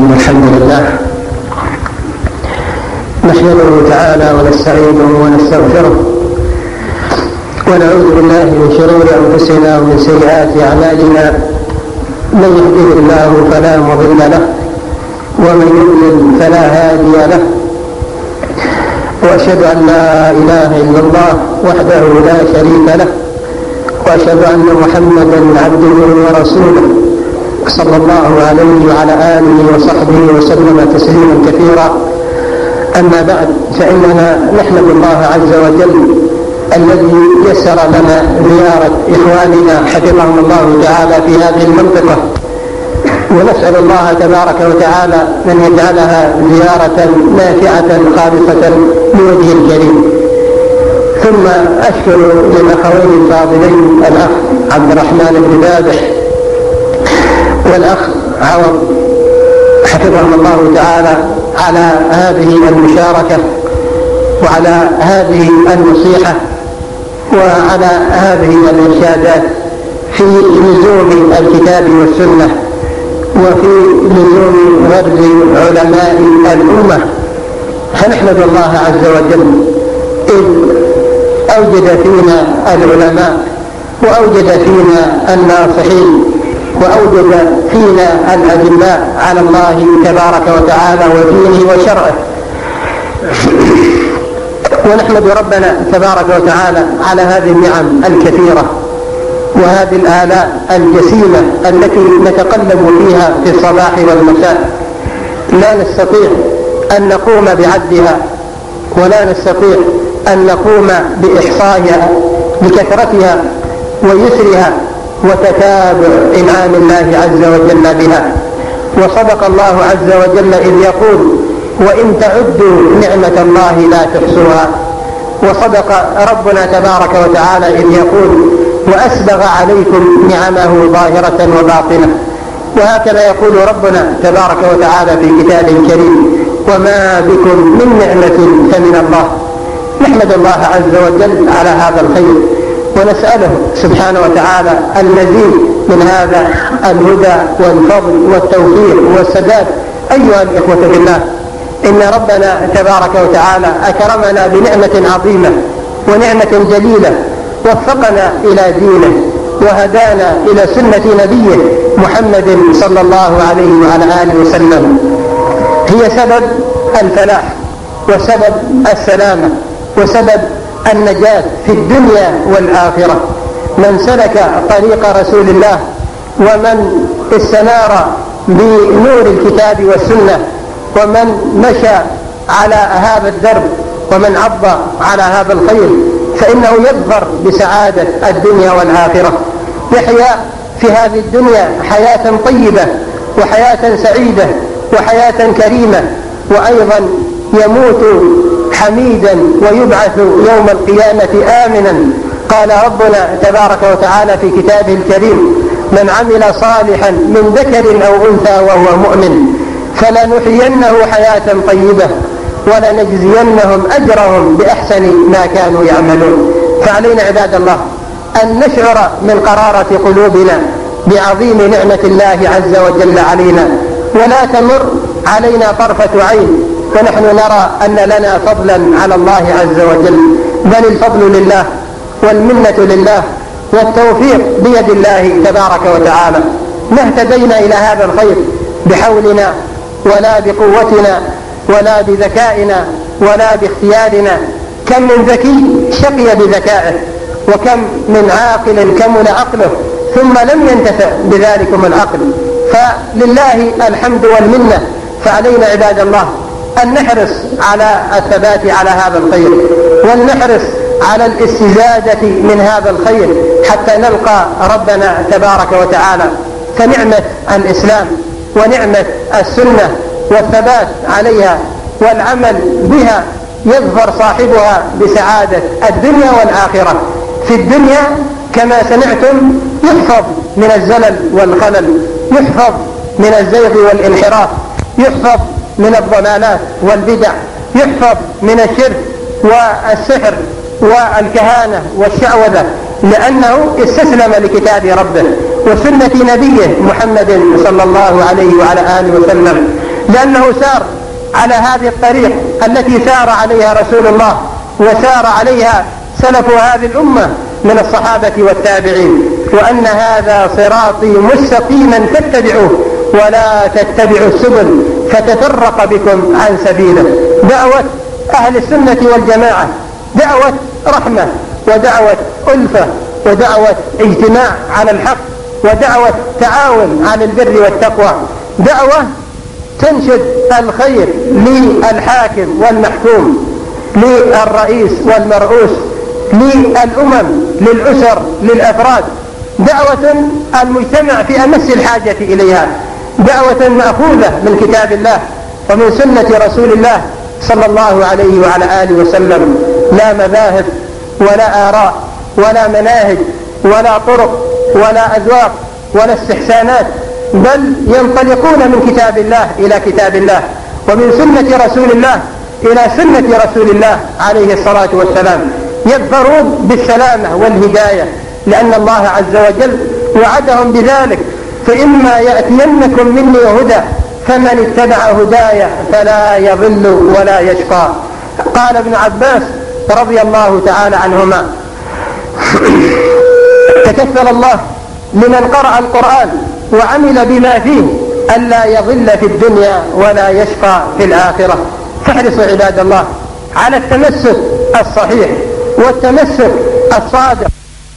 إن الحمد لله نحمده تعالى ونستعينه ونستغفره ونعوذ بالله من شرور أنفسنا ومن سيئات أعمالنا. من يهده الله فلا مضل له ومن يضلل فلا هادي له، وأشهد أن لا إله إلا الله وحده لا شريك له، وأشهد أن محمدا عبده ورسوله صلى الله عليه وعلى آله وصحبه وسلم تسليما كثيرا. أما بعد، فإننا نحمد الله عز وجل الذي يسر لنا زيارة إخواننا حفظهم الله تعالى في هذه المنطقة، ونسأل الله تبارك وتعالى أن يجعلها زيارة نافعة خالصة لوجهه الكريم. ثم أشكر للأخوين الفاضلين الأخ عبد الرحمن بن ذابح والأخ عوض حفظهم الله تعالى على هذه المشاركة وعلى هذه النصيحة وعلى هذه الإرشادات في لزوم الكتاب والسنة وفي لزوم غرز علماء الأمة. فنحمد الله عز وجل إذ أوجد فينا العلماء وأوجد فينا الناصحين وأوجد فينا الأدلاء على الله تبارك وتعالى ودينه وشرعه. ونحمد ربنا تبارك وتعالى على هذه النعم الكثيرة وهذه الآلاء الجسيمة التي نتقلب فيها في الصباح والمساء. لا نستطيع أن نقوم بعدها ولا نستطيع أن نقوم بإحصائها لكثرتها ويسرها وتتابع إنعام الله عز وجل بها. وصدق الله عز وجل إذ يقول: وإن تعدوا نعمة الله لا تحصوها. وصدق ربنا تبارك وتعالى إذ يقول: وأسبغ عليكم نعمه ظاهرة وباطنة. وهكذا يقول ربنا تبارك وتعالى في كتابه الكريم: وما بكم من نعمة فمن الله. نحمد الله عز وجل على هذا الخير ونسأله سبحانه وتعالى المزيد من هذا الهدى والفضل والتوفيق والسداد. أيها الإخوة في الله، إن ربنا تبارك وتعالى أكرمنا بنعمة عظيمة ونعمة جليلة، وفقنا إلى دينه وهدانا إلى سنة نبيه محمد صلى الله عليه وعلى آله وسلم. هي سبب الفلاح وسبب السلامة وسبب النجاة في الدنيا والآخرة. من سلك طريق رسول الله ومن استنار بنور الكتاب والسنة ومن مشى على هذا الدرب ومن عض على هذا الخير فإنه يظفر بسعادة الدنيا والآخرة. يحيا في هذه الدنيا حياة طيبة وحياة سعيدة وحياة كريمة، وأيضا يموت حميدا ويبعث يوم القيامة آمنا. قال ربنا تبارك وتعالى في كتابه الكريم: من عمل صالحا من ذكر أو أنثى وهو مؤمن فلنحيينه حياة طيبة ولنجزينهم أجرهم بأحسن ما كانوا يعملون. فعلينا عباد الله أن نشعر من قرارة قلوبنا بعظيم نعمة الله عز وجل علينا، ولا تمر علينا طرفة عين ونحن نرى أن لنا فضلا على الله عز وجل، بل الفضل لله والمنة لله والتوفيق بيد الله تبارك وتعالى. ما اهتدينا إلى هذا الخير بحولنا ولا بقوتنا ولا بذكائنا ولا باختيارنا. كم من ذكي شقي بذكائه، وكم من عاقل كمل عقله ثم لم ينتفع بذلكم العقل. فلله الحمد والمنة. فعلينا عباد الله أن نحرص على الثبات على هذا الخير، ولنحرص على الاستزادة من هذا الخير حتى نلقى ربنا تبارك وتعالى. فنعمة الإسلام ونعمة السنة والثبات عليها والعمل بها يظفر صاحبها بسعادة الدنيا والآخرة. في الدنيا كما سمعتم يحفظ من الزلل والخلل، يحفظ من الزيغ والانحراف، يحفظ من الضلالات والبدع، يحفظ من الشرك والسحر والكهانة والشعوذة، لأنه استسلم لكتاب ربه وسنة نبيه محمد صلى الله عليه وعلى آله وسلم. لأنه سار على هذه الطريق التي سار عليها رسول الله وسار عليها سلف هذه الأمة من الصحابة والتابعين، وأن هذا صراطي مستقيما فاتبعوه ولا تتبعوا السبل فتفرق بكم عن سبيله. دعوة أهل السنة والجماعة دعوة رحمة ودعوة ألفة ودعوة اجتماع على الحق ودعوة تعاون على البر والتقوى، دعوة تنشد الخير للحاكم والمحكوم، للرئيس والمرؤوس، للأمم، للأسر، للأفراد، دعوة المجتمع في أمس الحاجة إليها، دعوة مأخوذة من كتاب الله ومن سنة رسول الله صلى الله عليه وعلى آله وسلم، لا مذاهب ولا آراء ولا مناهج ولا طرق ولا أذواق ولا استحسانات، بل ينطلقون من كتاب الله إلى كتاب الله ومن سنة رسول الله إلى سنة رسول الله عليه الصلاة والسلام، يظفرون بالسلامة والهداية، لأن الله عز وجل وعدهم بذلك: فإما يأتينكم مني هدى فمن اتبع هداي فلا يضل ولا يشقى. قال ابن عباس رضي الله تعالى عنهما: تكفل الله لمن قرأ القرآن وعمل بما فيه ألا يضل في الدنيا ولا يشقى في الآخرة. فاحرصوا عباد الله على التمسك الصحيح والتمسك الصادق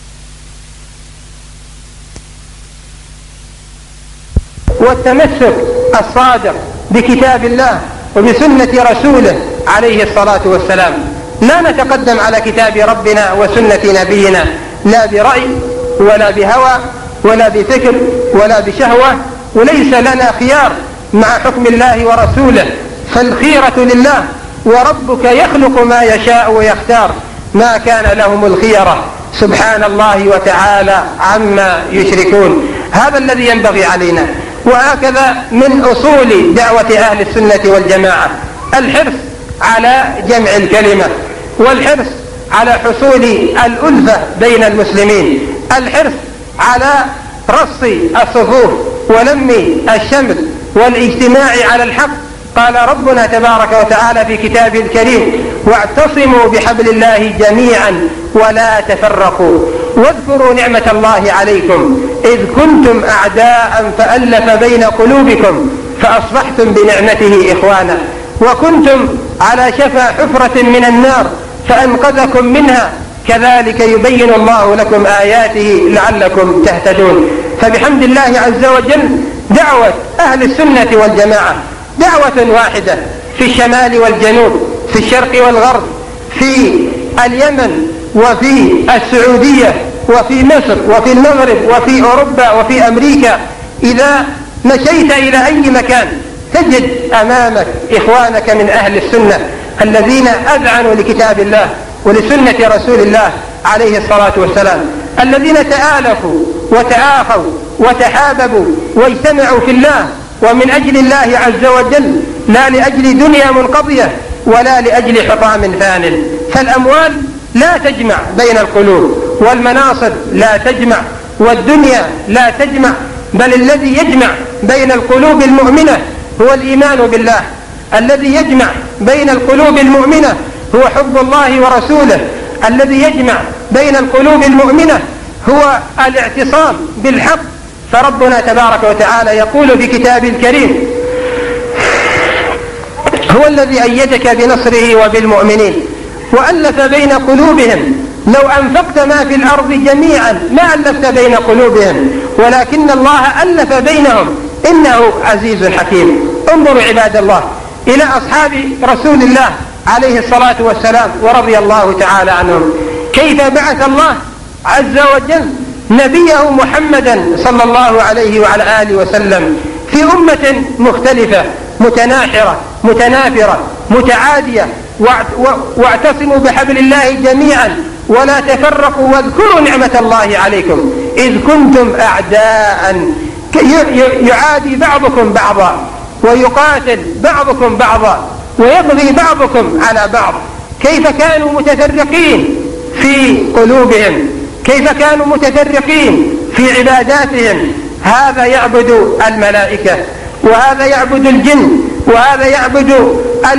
بكتاب الله وبسنة رسوله عليه الصلاة والسلام. لا نتقدم على كتاب ربنا وسنة نبينا لا برأي ولا بهوى ولا بفكر ولا بشهوة، وليس لنا خيار مع حكم الله ورسوله، فالخيرة لله، وربك يخلق ما يشاء ويختار، ما كان لهم الخيرة سبحان الله وتعالى عما يشركون. هذا الذي ينبغي علينا. وهكذا من أصول دعوة أهل السنة والجماعة الحرص على جمع الكلمة، والحرص على حصول الألفة بين المسلمين، الحرص على رص الصفوف ولم الشمل والاجتماع على الحق. قال ربنا تبارك وتعالى في كتابه الكريم: واعتصموا بحبل الله جميعا ولا تفرقوا واذكروا نعمة الله عليكم إذ كنتم أعداء فألف بين قلوبكم فأصبحتم بنعمته إخوانا وكنتم على شفا حفرة من النار فأنقذكم منها كذلك يبين الله لكم آياته لعلكم تهتدون. فبحمد الله عز وجل دعوة أهل السنة والجماعة دعوة واحدة في الشمال والجنوب، في الشرق والغرب، في اليمن وفي السعودية وفي مصر وفي المغرب وفي أوروبا وفي أمريكا. إذا مشيت إلى أي مكان تجد أمامك إخوانك من أهل السنة الذين أذعنوا لكتاب الله ولسنة رسول الله عليه الصلاة والسلام، الذين تآلفوا وتآخوا وتحاببوا واجتمعوا في الله ومن أجل الله عز وجل، لا لأجل دنيا منقضية ولا لأجل حطام فان. فالأموال لا تجمع بين القلوب، والمناصب لا تجمع، والدنيا لا تجمع، بل الذي يجمع بين القلوب المؤمنة هو الإيمان بالله، الذي يجمع بين القلوب المؤمنة هو حب الله ورسوله، الذي يجمع بين القلوب المؤمنة هو الاعتصام بالحق. فربنا تبارك وتعالى يقول في كتابه الكريم: هو الذي أيدك بنصره وبالمؤمنين وألف بين قلوبهم لو أنفقت ما في الأرض جميعا ما ألفت بين قلوبهم ولكن الله ألف بينهم إنه عزيز حكيم. انظروا عباد الله إلى أصحاب رسول الله عليه الصلاة والسلام ورضي الله تعالى عنهم، كيف بعث الله عز وجل نبيه محمدا صلى الله عليه وعلى آله وسلم في أمة مختلفة متناحرة متنافرة متعادية، واعتصموا بحبل الله جميعا ولا تفرقوا واذكروا نعمة الله عليكم إذ كنتم أعداء يعادي بعضكم بعضا ويقاتل بعضكم بعضا ويبغي بعضكم على بعض. كيف كانوا متفرقين في قلوبهم، كيف كانوا متفرقين في عباداتهم. هذا يعبد الملائكة وهذا يعبد الجن، وهذا يعبد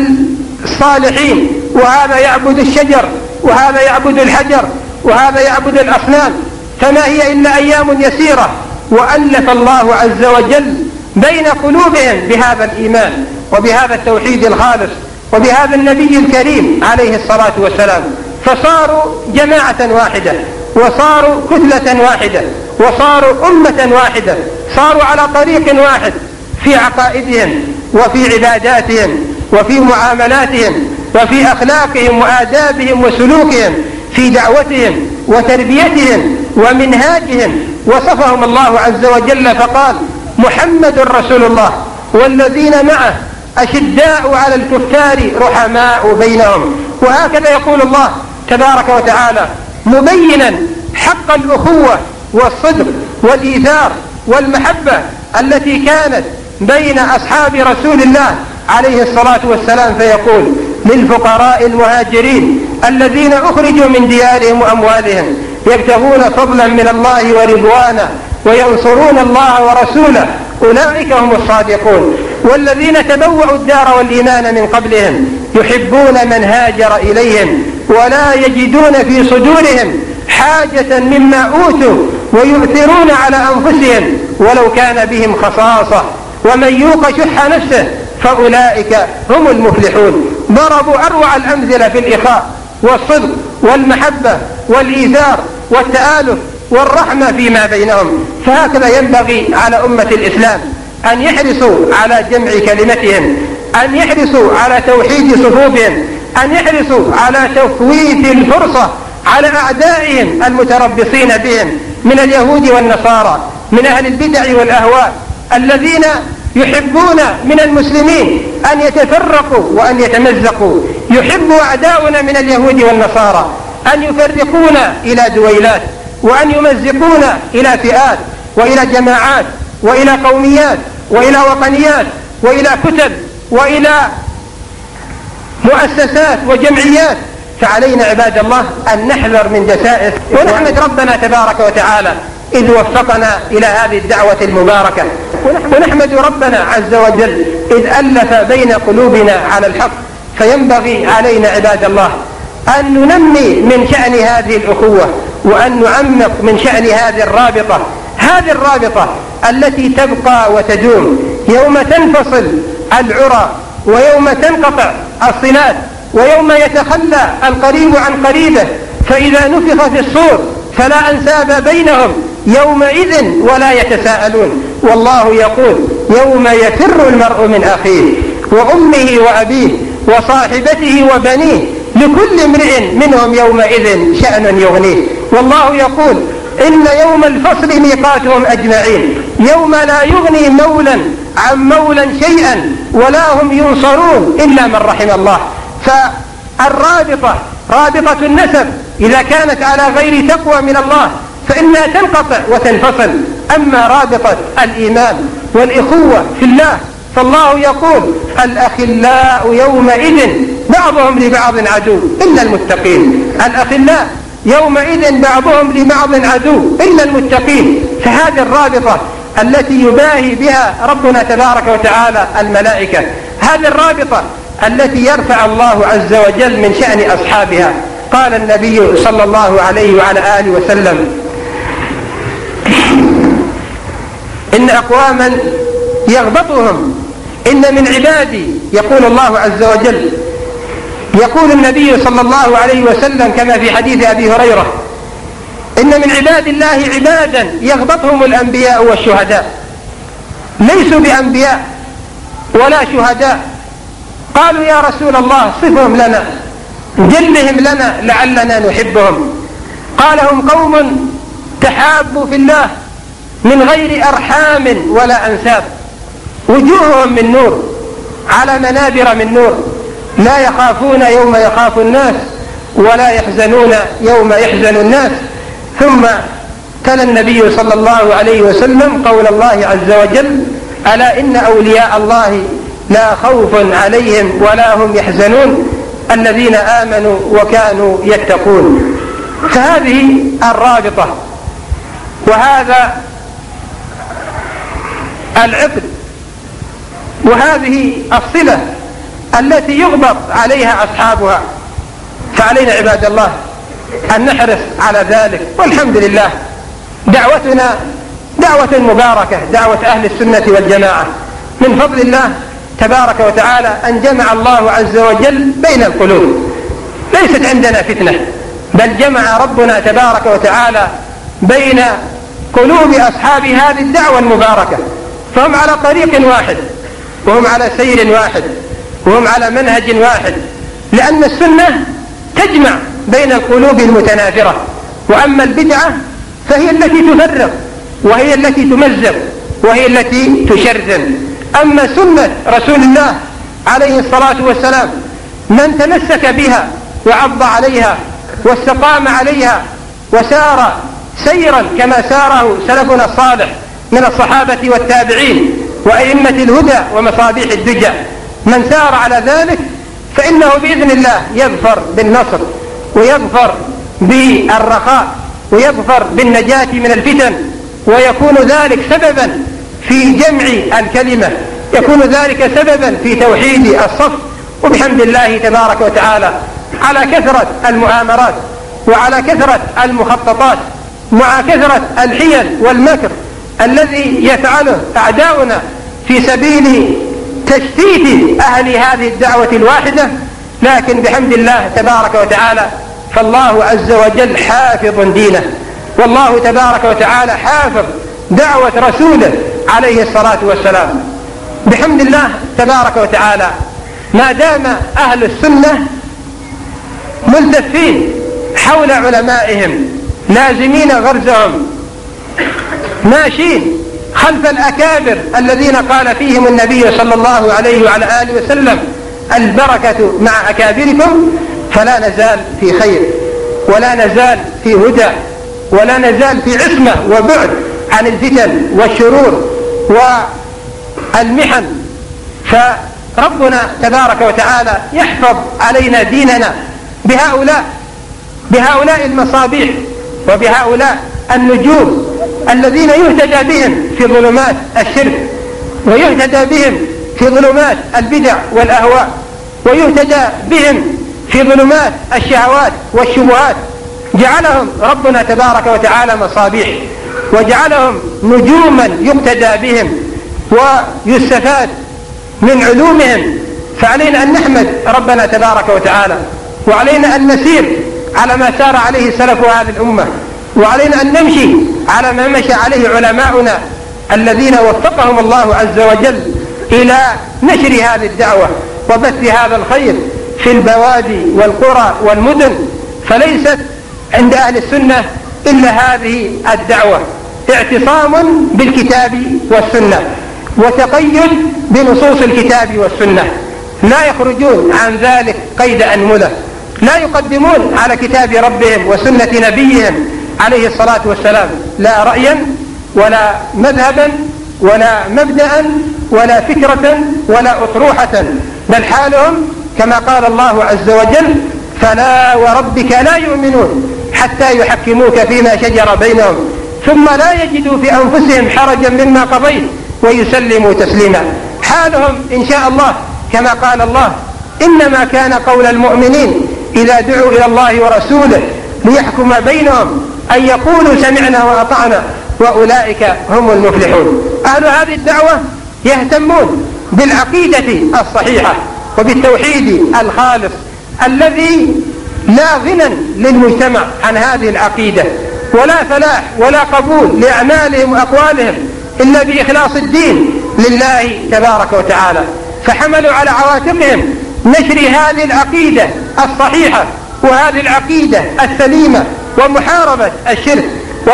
الصالحين، وهذا يعبد الشجر، وهذا يعبد الحجر، وهذا يعبد الأصنام. فما هي إلا أيام يسيرة وألف الله عز وجل بين قلوبهم بهذا الإيمان وبهذا التوحيد الخالص وبهذا النبي الكريم عليه الصلاة والسلام، فصاروا جماعة واحدة، وصاروا كتلة واحدة، وصاروا أمة واحدة، صاروا على طريق واحد في عقائدهم وفي عباداتهم وفي معاملاتهم وفي أخلاقهم وآدابهم وسلوكهم، في دعوتهم وتربيتهم ومنهاجهم. وصفهم الله عز وجل فقال: محمد رسول الله والذين معه أشداء على الكفار رحماء بينهم. وهكذا يقول الله تبارك وتعالى مبينا حق الأخوة والصدق والإيثار والمحبة التي كانت بين أصحاب رسول الله عليه الصلاة والسلام، فيقول: للفقراء المهاجرين الذين أخرجوا من ديارهم وأموالهم يبتغون فضلا من الله ورضوانا وينصرون الله ورسوله أولئك هم الصادقون. والذين تبوأوا الدار والإيمان من قبلهم يحبون من هاجر إليهم ولا يجدون في صدورهم حاجة مما أوتوا ويؤثرون على أنفسهم ولو كان بهم خصاصة ومن يوق شح نفسه فأولئك هم المفلحون. ضربوا أروع الأمثلة في الإخاء والصدق والمحبة والإيثار والتآلف والرحمة فيما بينهم. فهكذا ينبغي على أمة الإسلام أن يحرصوا على جمع كلمتهم، أن يحرصوا على توحيد صفوفهم، أن يحرصوا على تفويت الفرصة على أعدائهم المتربصين بهم من اليهود والنصارى، من أهل البدع والأهواء الذين يحبون من المسلمين أن يتفرقوا وأن يتمزقوا. يحب أعداؤنا من اليهود والنصارى أن يفرقونا إلى دويلات، وأن يمزقونا إلى فئات وإلى جماعات وإلى قوميات وإلى وطنيات وإلى كتب وإلى مؤسسات وجمعيات. فعلينا عباد الله أن نحذر من دسائس، ونحمد ربنا تبارك وتعالى إذ وفقنا إلى هذه الدعوة المباركة، ونحمد ربنا عز وجل إذ ألف بين قلوبنا على الحق. فينبغي علينا عباد الله أن ننمي من شأن هذه الأخوة، وأن نعمق من شأن هذه الرابطة التي تبقى وتدوم يوم تنفصل العرى، ويوم تنقطع الصلات، ويوم يتخلى القريب عن قريبه، فإذا نفخ في الصور فلا أنساب بينهم يومئذ ولا يتساءلون. والله يقول: يوم يفر المرء من أخيه وأمه وأبيه وصاحبته وبنيه لكل امرئ منهم يومئذ شأن يغنيه. والله يقول: إن يوم الفصل ميقاتهم أجمعين يوم لا يغني مولا عن مولا شيئا ولا هم ينصرون إلا من رحم الله. فالرابطة رابطة النسب إذا كانت على غير تقوى من الله فإنها تنقطع وتنفصل. أما رابطة الإيمان والإخوة في الله فالله يقول: الأخلاء يومئذ بعضهم لبعض عدو إلا المتقين. الأخلاء يومئذ بعضهم لبعض عدو إلا المتقين. فهذه الرابطة التي يباهي بها ربنا تبارك وتعالى الملائكة، هذه الرابطة التي يرفع الله عز وجل من شأن أصحابها. قال النبي صلى الله عليه وعلى آله وسلم: إن أقواما يغبطهم إن من عبادي، يقول الله عز وجل، يقول النبي صلى الله عليه وسلم كما في حديث أبي هريرة: إن من عباد الله عبادا يغبطهم الأنبياء والشهداء، ليسوا بأنبياء ولا شهداء. قالوا: يا رسول الله صفهم لنا، جلهم لنا لعلنا نحبهم. قال: هم قوم تحابوا في الله من غير أرحام ولا أنساب، وجوههم من نور على منابر من نور، لا يخافون يوم يخاف الناس ولا يحزنون يوم يحزن الناس. ثم تلا النبي صلى الله عليه وسلم قول الله عز وجل: ألا إن أولياء الله لا خوف عليهم ولا هم يحزنون الذين آمنوا وكانوا يتقون. فهذه الرابطة وهذا العقد وهذه الصلة التي يغبط عليها أصحابها. فعلينا عباد الله أن نحرص على ذلك. والحمد لله دعوتنا دعوة مباركة، دعوة أهل السنة والجماعة، من فضل الله تبارك وتعالى أن جمع الله عز وجل بين القلوب. ليست عندنا فتنة، بل جمع ربنا تبارك وتعالى بين قلوب أصحاب هذه الدعوة المباركة، فهم على طريق واحد، وهم على سير واحد، وهم على منهج واحد، لأن السنة تجمع بين القلوب المتنافرة. وأما البدعة فهي التي تفرق، وهي التي تمزق، وهي التي تشرذم. أما سنة رسول الله عليه الصلاة والسلام من تمسك بها وعض عليها واستقام عليها وسار سيرا كما ساره سلفنا الصالح من الصحابة والتابعين وأئمة الهدى ومصابيح الدجى، من سار على ذلك فإنه بإذن الله يظفر بالنصر، ويظفر بالرخاء، ويظفر بالنجاة من الفتن، ويكون ذلك سببا في جمع الكلمة، يكون ذلك سببا في توحيد الصف. وبحمد الله تبارك وتعالى على كثرة المؤامرات وعلى كثرة المخططات مع كثرة الحيل والمكر الذي يفعله أعداؤنا في سبيل تشتيت أهل هذه الدعوة الواحدة، لكن بحمد الله تبارك وتعالى فالله عز وجل حافظ دينه، والله تبارك وتعالى حافظ دعوة رسوله عليه الصلاة والسلام. بحمد الله تبارك وتعالى ما دام أهل السنة ملتفين حول علمائهم لازمين غرزهم ماشين خلف الأكابر الذين قال فيهم النبي صلى الله عليه وعلى آله وسلم البركة مع أكابركم، فلا نزال في خير، ولا نزال في هدى، ولا نزال في عصمة وبعد عن الفتن والشرور والمحن. فربنا تبارك وتعالى يحفظ علينا ديننا بهؤلاء المصابيح وبهؤلاء النجوم الذين يهتدى بهم في ظلمات الشرك، ويهتدى بهم في ظلمات البدع والأهواء، ويهتدى بهم في ظلمات الشهوات والشبهات. جعلهم ربنا تبارك وتعالى مصابيح، وجعلهم نجوما يقتدى بهم ويستفاد من علومهم. فعلينا أن نحمد ربنا تبارك وتعالى، وعلينا أن نسير على ما سار عليه سلف هذه الأمة، وعلينا أن نمشي على ما مشى عليه علماؤنا الذين وفقهم الله عز وجل إلى نشر هذه الدعوة وبث هذا الخير في البوادي والقرى والمدن. فليست عند أهل السنة إلا هذه الدعوة، اعتصام بالكتاب والسنة وتقيد بنصوص الكتاب والسنة، لا يخرجون عن ذلك قيد أنملة، لا يقدمون على كتاب ربهم وسنة نبيهم عليه الصلاة والسلام لا رأيا ولا مذهبا ولا مبدأ ولا فكرة ولا أطروحة، بل حالهم كما قال الله عز وجل: فلا وربك لا يؤمنون حتى يحكموك فيما شجر بينهم ثم لا يجدوا في أنفسهم حرجا مما قضيت ويسلموا تسليما. حالهم إن شاء الله كما قال الله: إنما كان قول المؤمنين إذا دعوا إلى الله ورسوله ليحكم بينهم أن يقولوا سمعنا وأطعنا وأولئك هم المفلحون. أهل هذه الدعوة يهتمون بالعقيدة الصحيحة وبالتوحيد الخالص الذي لا غنى للمجتمع عن هذه العقيدة، ولا فلاح ولا قبول لأعمالهم وأقوالهم إلا بإخلاص الدين لله تبارك وتعالى. فحملوا على عواتقهم نشر هذه العقيدة الصحيحة وهذه العقيدة السليمة، ومحاربة الشرك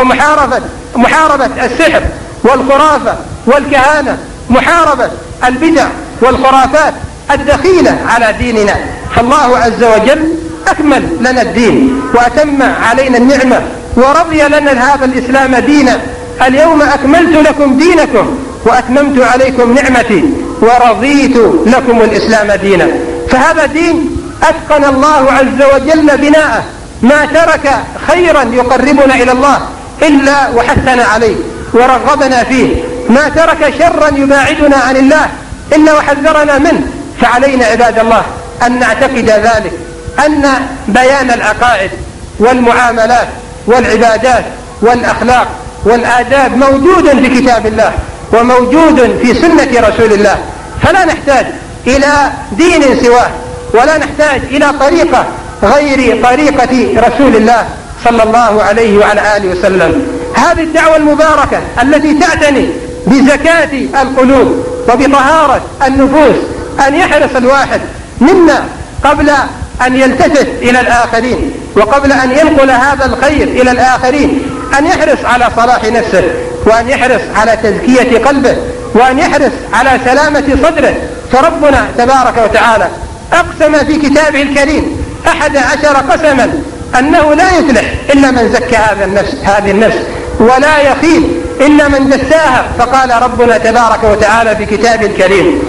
ومحاربة السحر والخرافة والكهانة، محاربة البدع والخرافات الدخيلة على ديننا. فالله عز وجل أكمل لنا الدين وأتم علينا النعمة ورضي لنا هذا الإسلام دينا. اليوم أكملت لكم دينكم وأتممت عليكم نعمتي ورضيت لكم الإسلام دينا. فهذا دين أتقن الله عز وجل بناءه، ما ترك خيرا يقربنا إلى الله إلا وحثنا عليه ورغبنا فيه، ما ترك شرا يباعدنا عن الله إلا وحذرنا منه. فعلينا عباد الله أن نعتقد ذلك، أن بيان العقائد والمعاملات والعبادات والأخلاق والآداب موجود في كتاب الله وموجود في سنة رسول الله، فلا نحتاج إلى دين سواه، ولا نحتاج إلى طريقة غير طريقة رسول الله صلى الله عليه وعلى آله وسلم. هذه الدعوة المباركة التي تعتني بزكاة القلوب وبطهارة النفوس، أن يحرص الواحد منا قبل أن يلتفت إلى الآخرين وقبل أن ينقل هذا الخير إلى الآخرين، أن يحرص على صلاح نفسه، وأن يحرص على تزكية قلبه، وأن يحرص على سلامة صدره. فربنا تبارك وتعالى أقسم في كتابه الكريم 11 قسما أنه لا يفلح إلا من زكى هذه النفس، ولا يخيب إلا من دساها. فقال ربنا تبارك وتعالى في كتابه الكريم: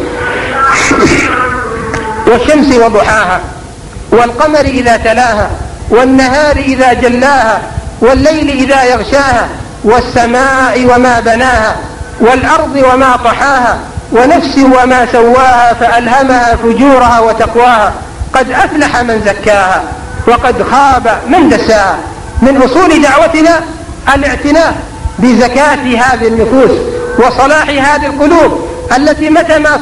والشمس وضحاها والقمر إذا تلاها والنهار إذا جلاها والليل إذا يغشاها والسماء وما بناها والأرض وما طحاها ونفس وما سواها فألهمها فجورها وتقواها قد أفلح من زكاها وقد خاب من دساها. من أصول دعوتنا الاعتناء بزكاة هذه النفوس وصلاح هذه القلوب التي متى ما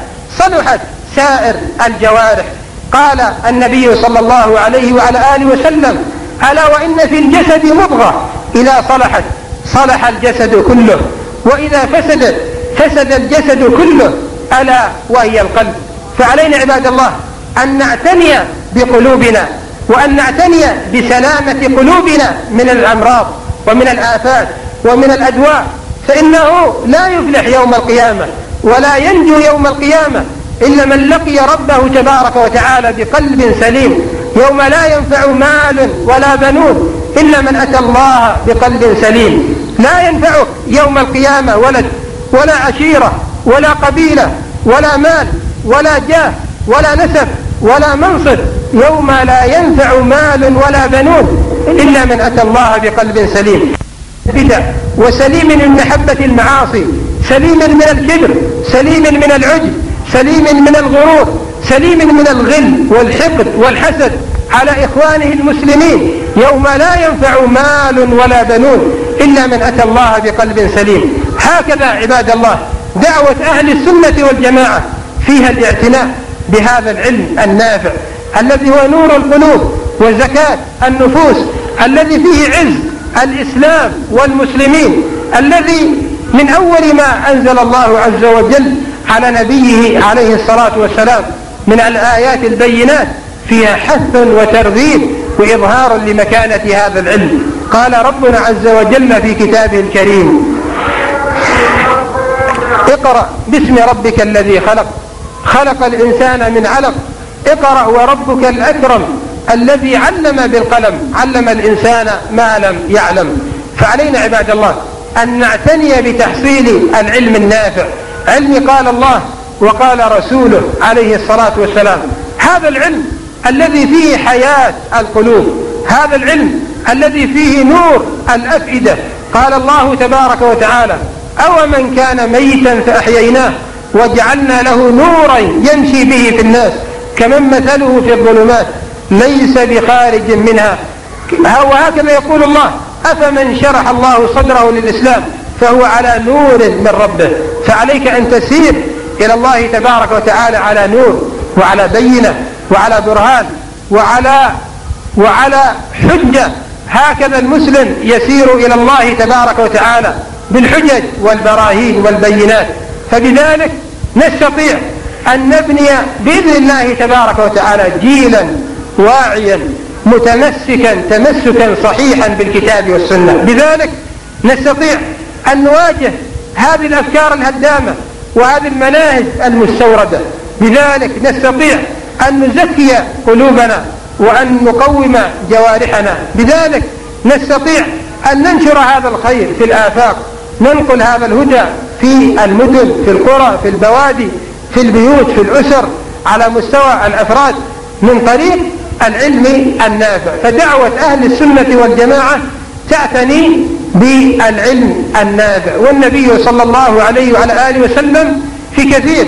صلحت سائر الجوارح. قال النبي صلى الله عليه وعلى آله وسلم: ألا وإن في الجسد مضغة إذا صلحت صلح الجسد كله، وإذا فسدت فسد الجسد كله، ألا وهي القلب. فعلينا عباد الله أن نعتني بقلوبنا، وأن نعتني بسلامة قلوبنا من الأمراض ومن الآفات ومن الأدواء، فإنه لا يفلح يوم القيامة ولا ينجو يوم القيامة إلا من لقي ربه تبارك وتعالى بقلب سليم، يوم لا ينفع مال ولا بنون إلا من أتى الله بقلب سليم. لا ينفعك يوم القيامة ولد ولا عشيرة ولا قبيلة ولا مال ولا جاه ولا نسب ولا منصب، يوم لا ينفع مال ولا بنون إلا من أتى الله بقلب سليم. بدع وسليم من محبة المعاصي، سليم من الكبر، سليم من العجب، سليم من الغرور، سليم من الغل والحقد والحسد على إخوانه المسلمين، يوم لا ينفع مال ولا بنون إلا من أتى الله بقلب سليم. هكذا عباد الله دعوة أهل السنة والجماعة فيها الاعتناء بهذا العلم النافع الذي هو نور القلوب وزكاة النفوس، الذي فيه عز الإسلام والمسلمين، الذي من أول ما أنزل الله عز وجل على نبيه عليه الصلاة والسلام من الآيات البينات فيها حث وترغيب وإظهار لمكانة هذا العلم. قال ربنا عز وجل في كتابه الكريم: اقرأ باسم ربك الذي خلق، خلق الإنسان من علق، اقرأ وربك الأكرم الذي علم بالقلم، علم الإنسان ما لم يعلم. فعلينا عباد الله أن نعتني بتحصيل العلم النافع، علم قال الله وقال رسوله عليه الصلاة والسلام، هذا العلم الذي فيه حياة القلوب، هذا العلم الذي فيه نور الأفئدة. قال الله تبارك وتعالى: أو من كان ميتا فأحييناه وجعلنا له نورا يمشي به في الناس كمن مثله في الظلمات ليس بخارج منها. وهكذا يقول الله: أفمن شرح الله صدره للإسلام فهو على نور من ربه. فعليك أن تسير إلى الله تبارك وتعالى على نور وعلى بينة وعلى برهان وعلى حجة. هكذا المسلم يسير إلى الله تبارك وتعالى بالحجج والبراهين والبينات. فبذلك نستطيع أن نبني بإذن الله تبارك وتعالى جيلا واعيا متمسكا تمسكا صحيحا بالكتاب والسنة. بذلك نستطيع أن نواجه هذه الأفكار الهدامة وهذه المناهج المستوردة. بذلك نستطيع أن نزكي قلوبنا وأن نقوم جوارحنا. بذلك نستطيع أن ننشر هذا الخير في الآفاق، ننقل هذا الهدى في المدن، في القرى، في البوادي، في البيوت، في الأسر، على مستوى الأفراد من طريق العلم النافع. فدعوة أهل السنة والجماعة تعتني بالعلم النافع. والنبي صلى الله عليه وعلى آله وسلم في كثير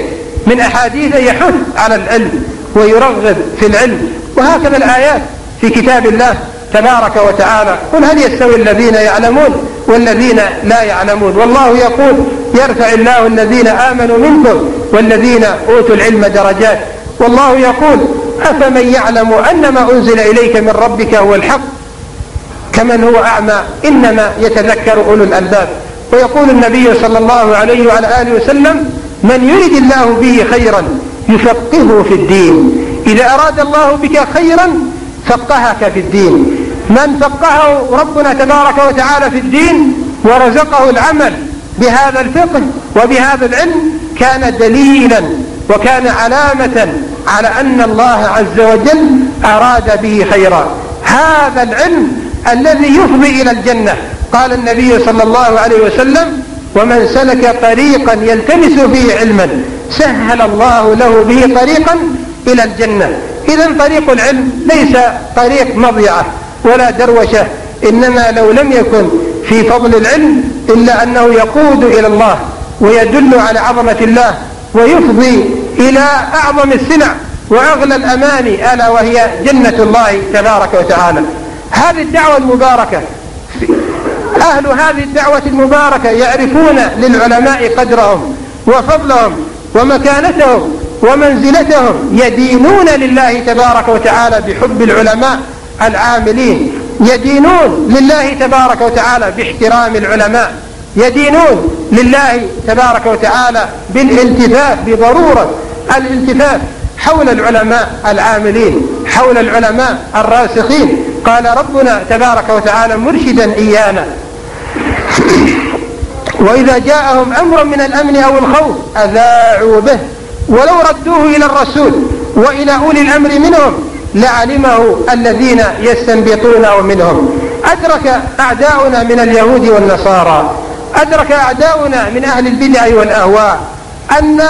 من أحاديث يحث على العلم ويرغب في العلم. وهكذا الآيات في كتاب الله تبارك وتعالى: قل هل يستوي الذين يعلمون والذين لا يعلمون؟ والله يقول: يرفع الله الذين آمنوا منكم والذين أوتوا العلم درجات. والله يقول: أفمن يعلم أنما أنزل إليك من ربك هو الحق كمن هو أعمى إنما يتذكر أولو الألباب. ويقول النبي صلى الله عليه وعلى آله وسلم: من يرد الله به خيرا يفقهه في الدين. إذا أراد الله بك خيرا فقهك في الدين. من فقهه ربنا تبارك وتعالى في الدين ورزقه العمل بهذا الفقه وبهذا العلم كان دليلا وكان علامة على أن الله عز وجل أراد به خيرا. هذا العلم الذي يفضي إلى الجنة. قال النبي صلى الله عليه وسلم: ومن سلك طريقا يلتمس فيه علما سهل الله له به طريقا إلى الجنة. إذن طريق العلم ليس طريق مضيعة ولا دروشة، إنما لو لم يكن في فضل العلم إلا أنه يقود إلى الله ويدل على عظمة الله ويفضي إلى أعظم السلع وأغلى الأماني، ألا وهي جنة الله تبارك وتعالى. هذه الدعوة المباركة، أهل هذه الدعوة المباركة يعرفون للعلماء قدرهم وفضلهم ومكانتهم ومنزلتهم، يدينون لله تبارك وتعالى بحب العلماء العاملين، يدينون لله تبارك وتعالى باحترام العلماء، يدينون لله تبارك وتعالى بالالتفاف، بضرورة الالتفاف حول العلماء العاملين، حول العلماء الراسخين. قال ربنا تبارك وتعالى مرشدا إيانا: وإذا جاءهم أمر من الأمن أو الخوف أذاعوا به ولو ردوه إلى الرسول وإلى أولي الأمر منهم لعلمه الذين يستنبطونه منهم. أدرك أعداؤنا من اليهود والنصارى، أدرك أعداؤنا من أهل البدع والأهواء أن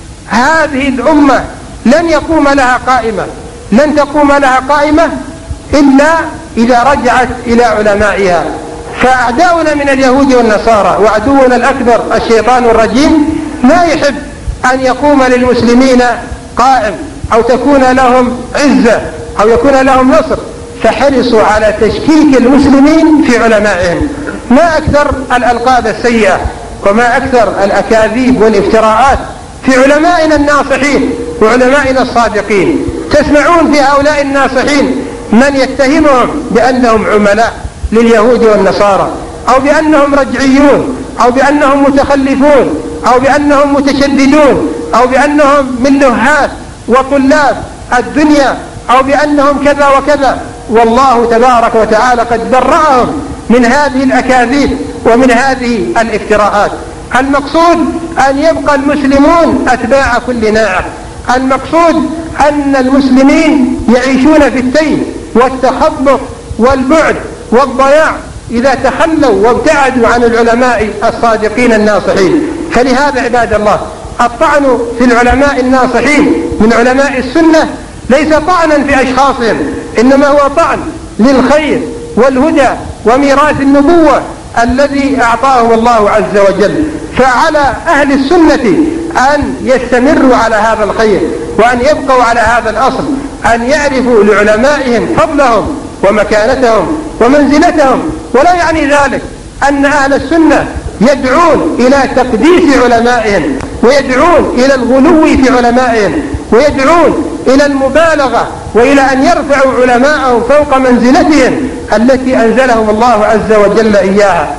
هذه الأمة لن يقوم لها قائمة، لن تقوم لها قائمة إلا إذا رجعت إلى علمائها. فأعداؤنا من اليهود والنصارى وعدونا الأكبر الشيطان الرجيم لا يحب أن يقوم للمسلمين قائم أو تكون لهم عزة أو يكون لهم نصر، فحرصوا على تشكيك المسلمين في علمائهم. ما أكثر الألقاب السيئة وما أكثر الأكاذيب والافتراءات في علمائنا الناصحين وعلمائنا الصادقين. تسمعون في هؤلاء الناصحين من يتهمهم بأنهم عملاء لليهود والنصارى، أو بأنهم رجعيون، أو بأنهم متخلفون، أو بأنهم متشددون، أو بأنهم من نهاة وطلاب الدنيا، أو بأنهم كذا وكذا. والله تبارك وتعالى قد برأهم من هذه الأكاذيب ومن هذه الافتراءات. المقصود أن يبقى المسلمون أتباع كل ناعق. المقصود أن المسلمين يعيشون في التيه والتخبط والبعد والضياع إذا تخلوا وابتعدوا عن العلماء الصادقين الناصحين. فلهذا عباد الله الطعن في العلماء الناصحين من علماء السنة ليس طعنا في أشخاصهم، إنما هو طعن للخير والهدى وميراث النبوة الذي أعطاه الله عز وجل. فعلى أهل السنة أن يستمروا على هذا الخير وأن يبقوا على هذا الأصل، أن يعرفوا لعلمائهم فضلهم ومكانتهم ومنزلتهم. ولا يعني ذلك أن أهل السنة يدعون إلى تقديس علمائهم ويدعون إلى الغلو في علمائهم ويدعون إلى المبالغة وإلى أن يرفعوا علماءهم فوق منزلتهم التي أنزلهم الله عز وجل إياها.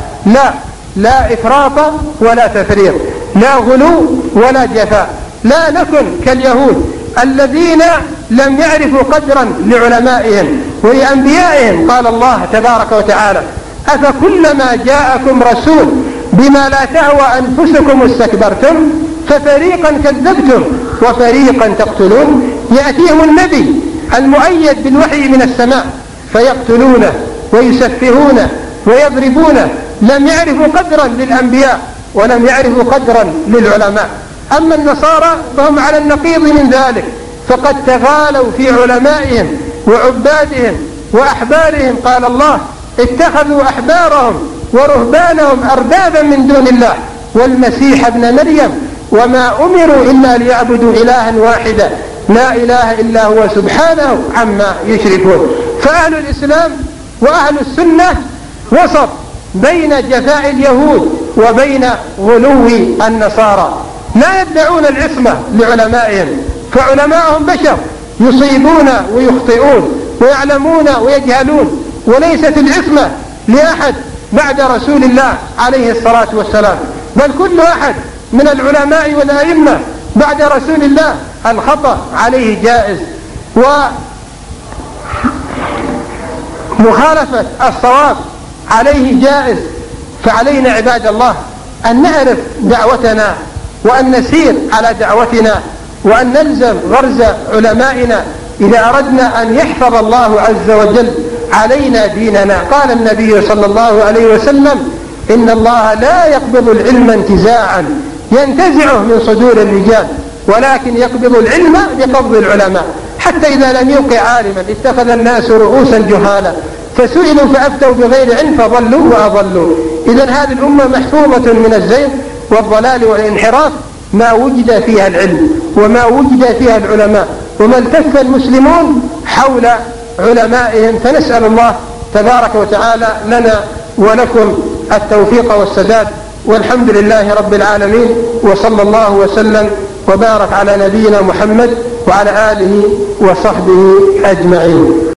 لا إفراط ولا تفريط، لا غلو ولا جفاء. لا نكن كاليهود الذين لم يعرفوا قدرا لعلمائهم ولأنبيائهم. قال الله تبارك وتعالى: أفكلما جاءكم رسول بما لا تهوى أنفسكم استكبرتم ففريقا كذبتم وفريقا تقتلون. يأتيهم النبي المؤيد بالوحي من السماء فيقتلونه ويسفهونه ويضربونه. لم يعرفوا قدرا للأنبياء ولم يعرفوا قدرا للعلماء. أما النصارى فهم على النقيض من ذلك، فقد تغالوا في علمائهم وعبادهم وأحبارهم. قال الله: اتخذوا أحبارهم ورهبانهم أربابا من دون الله والمسيح ابن مريم وما أمروا إلا ليعبدوا إلها واحدا لا إله إلا هو سبحانه عما يشركون. فأهل الإسلام وأهل السنة وسط بين جفاء اليهود وبين غلو النصارى، لا يدعون العصمة لعلمائهم، فعلماءهم بشر يصيبون ويخطئون ويعلمون ويجهلون، وليست العصمة لأحد بعد رسول الله عليه الصلاة والسلام، بل كل أحد من العلماء والأئمة بعد رسول الله الخطأ عليه جائز، ومخالفة الصواب عليه جائز. فعلينا عباد الله أن نعرف دعوتنا وأن نسير على دعوتنا وأن نلزم غرز علمائنا إذا أردنا أن يحفظ الله عز وجل علينا ديننا. قال النبي صلى الله عليه وسلم: إن الله لا يقبض العلم انتزاعا ينتزعه من صدور الرجال، ولكن يقبض العلم بقبض العلماء، حتى إذا لم يبق عالما اتخذ الناس رؤوسا جهالا فسئلوا فأفتوا بغير علم فضلوا وأضلوا. إذن هذه الأمة محفوظة من الزيغ والضلال والانحراف ما وجد فيها العلم وما وجد فيها العلماء، وما التف المسلمون حول علمائهم. فنسأل الله تبارك وتعالى لنا ولكم التوفيق والسداد، والحمد لله رب العالمين، وصلى الله وسلم وبارك على نبينا محمد وعلى آله وصحبه أجمعين.